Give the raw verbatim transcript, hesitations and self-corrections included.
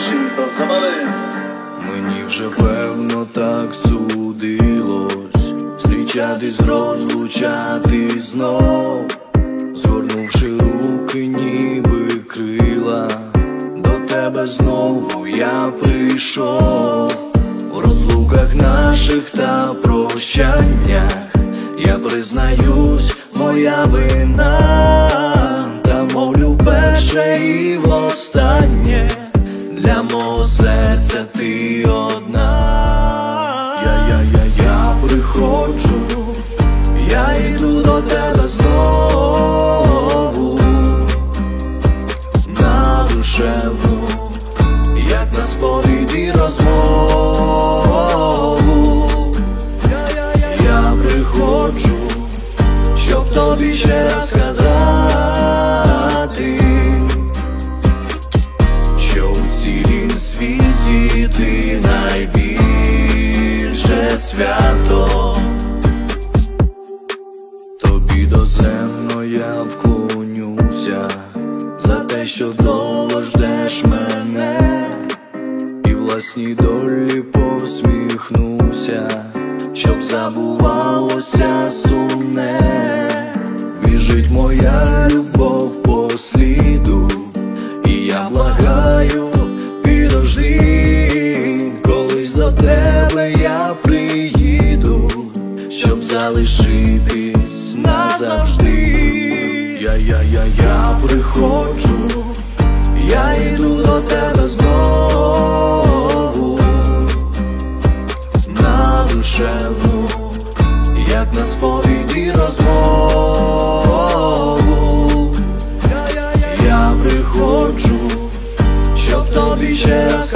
Тихо, замолись. Мені вже певно так судилось зустрічатись, розлучатись знов, згорнувши руки, ніби крила, до тебе знову я прийшов. У розлуках наших та прощаннях я признаюсь, моя вина, та мовлю перше і востаннє, для мого серця ти одна. Я-я-я-я приходжу, я йду до тебе знову, на душевну, як на сповіді розмову. Я приходжу, щоб тобі ще раз сказати, що у цілім світі ти найбільше свято. Тобі доземно я вклонюся за те, що довго ждеш мене, і власній долі посміхнуся, щоб забувалося сумне. Біжить моя любов по сліду, і я благаю, підожди, колись до тебе я приїду, щоб залишитись назавжди. Я-я-я-я приходжу, я йду до тебе знову, на душевну, як на сповіді розмову. Я приходжу, щоб тобі ще раз